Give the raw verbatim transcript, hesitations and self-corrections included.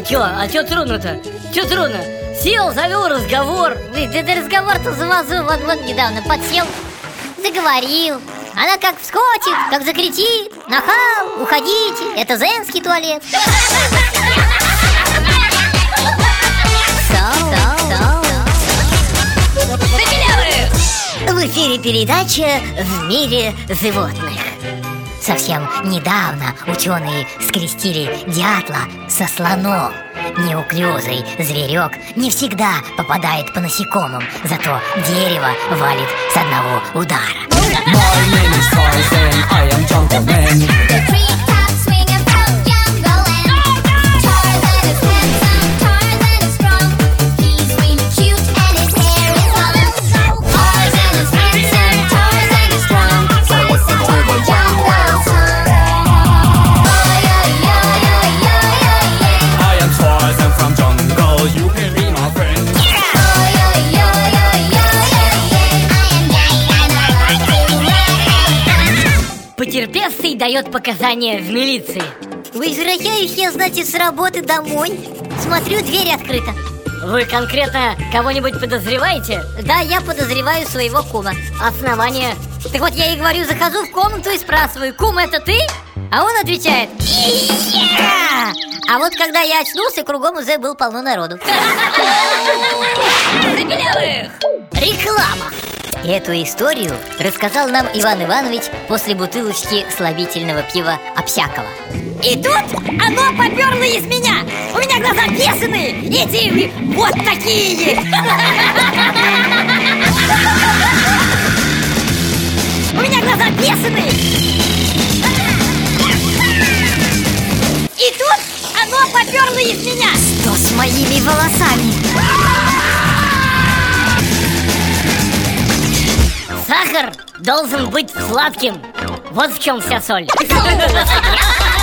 Чё, а чё трудно-то? Чё трудно? Сел, завел разговор. Блин, ты, ты разговор-то завозу. Вот, вот недавно подсел, заговорил. Она как вскочит, как закричит: нахал, уходите, это женский туалет. В эфире передача «В мире животных». Совсем недавно ученые скрестили дятла со слоном. Неуклюжий зверек не всегда попадает по насекомым, зато дерево валит с одного удара. Потерпевший дает показания в милиции. Возвращаюсь я, значит, с работы домой. Смотрю, дверь открыта. Вы конкретно кого-нибудь подозреваете? Да, я подозреваю своего кума. Основание? Так вот, я и говорю, захожу в комнату и спрашиваю: кум, это ты? А он отвечает: я! А вот когда я очнулся, кругом уже было полно народу. Реклама! Эту историю рассказал нам Иван Иванович после бутылочки слабительного пива Обсякова. И тут оно поперло из меня. У меня глаза бешеные, эти вот такие. У меня глаза бешеные. И тут оно поперло из меня. Что с моими волосами? Сахар должен быть сладким. Вот в чем вся соль.